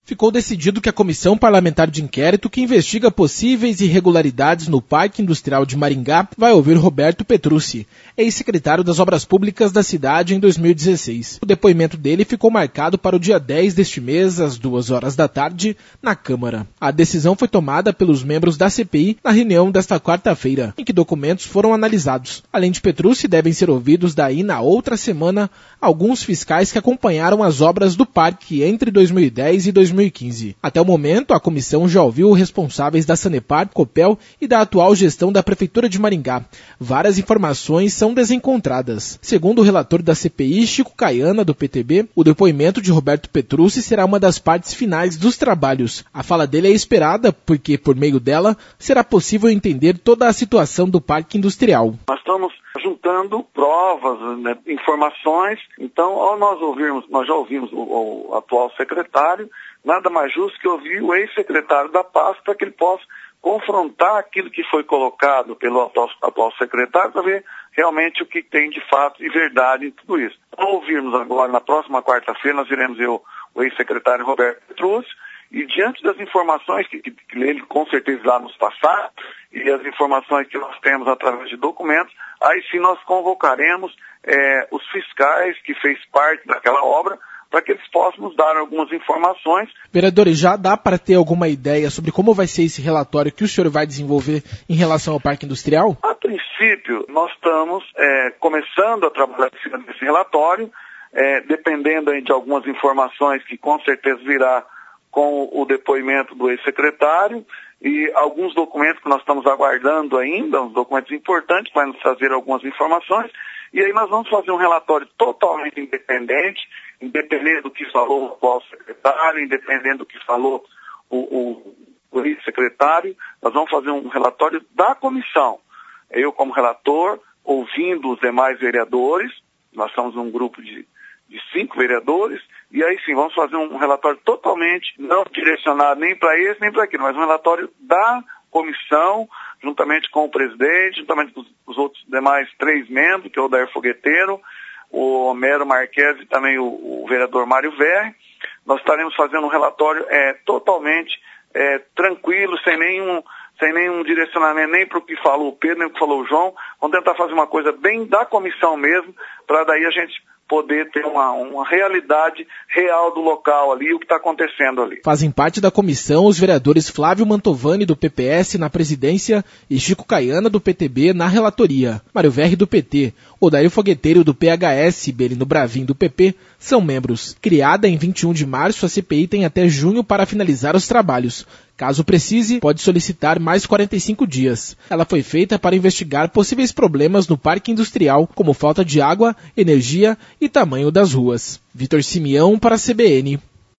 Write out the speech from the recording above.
Ficou decidido que a Comissão Parlamentar de Inquérito, que investiga possíveis irregularidades no Parque Industrial de Maringá, vai ouvir Roberto Petrucci, ex-secretário das Obras Públicas da cidade em 2016. O depoimento dele ficou marcado para o dia 10 deste mês, às 2h da tarde, na Câmara. A decisão foi tomada pelos membros da CPI na reunião desta quarta-feira, em que documentos foram analisados. Além de Petrucci, devem ser ouvidos daí na outra semana alguns fiscais que acompanharam as obras do parque entre 2010 e 2015. Até o momento, a comissão já ouviu responsáveis da Sanepar, Copel e da atual gestão da Prefeitura de Maringá. Várias informações são desencontradas. Segundo o relator da CPI, Chico Caiana, do PTB, o depoimento de Roberto Petrucci será uma das partes finais dos trabalhos. A fala dele é esperada porque, por meio dela, será possível entender toda a situação do parque industrial. Nós estamos juntando provas, informações. Então, nós já ouvimos o atual secretário, nada mais justo que ouvir o ex-secretário da pasta para que ele possa confrontar aquilo que foi colocado pelo atual secretário para ver realmente o que tem de fato e verdade em tudo isso. Então, ouvirmos agora, na próxima quarta-feira, nós iremos ver o ex-secretário Roberto Petrucci, e diante das informações que ele com certeza lá nos passaram, e as informações que nós temos através de documentos, aí sim nós convocaremos os fiscais que fez parte daquela obra, para que eles possam nos dar algumas informações. Vereadores, já dá para ter alguma ideia sobre como vai ser esse relatório que o senhor vai desenvolver em relação ao Parque Industrial? A princípio, nós estamos começando a trabalhar em cima desse relatório, dependendo aí de algumas informações que com certeza virá com o depoimento do ex-secretário e alguns documentos que nós estamos aguardando ainda, uns documentos importantes para nos trazer algumas informações, e aí nós vamos fazer um relatório totalmente independente do que falou o atual secretário, independente do que falou o ex-secretário, nós vamos fazer um relatório da comissão. Eu, como relator, ouvindo os demais vereadores, nós somos um grupo de 5 vereadores, e aí sim, vamos fazer um relatório totalmente não direcionado nem para esse, nem para aquilo, mas um relatório da comissão, juntamente com o presidente, juntamente com os outros demais 3 membros, que é o Dair Fogueteiro, o Homero Marques e também o vereador Mário Verri. Nós estaremos fazendo um relatório totalmente tranquilo, sem nenhum direcionamento, nem para o que falou o Pedro, nem para o que falou o João. Vamos tentar fazer uma coisa bem da comissão mesmo, para daí a gente poder ter uma realidade real do local ali, o que está acontecendo ali. Fazem parte da comissão os vereadores Flávio Mantovani, do PPS, na presidência, e Chico Caiana, do PTB, na relatoria. Mário Verri, do PT, Odair Fogueteiro, do PHS e Belino Bravin, do PP, são membros. Criada em 21 de março, a CPI tem até junho para finalizar os trabalhos. Caso precise, pode solicitar mais 45 dias. Ela foi feita para investigar possíveis problemas no parque industrial, como falta de água, energia e tamanho das ruas. Vitor Simeão para a CBN.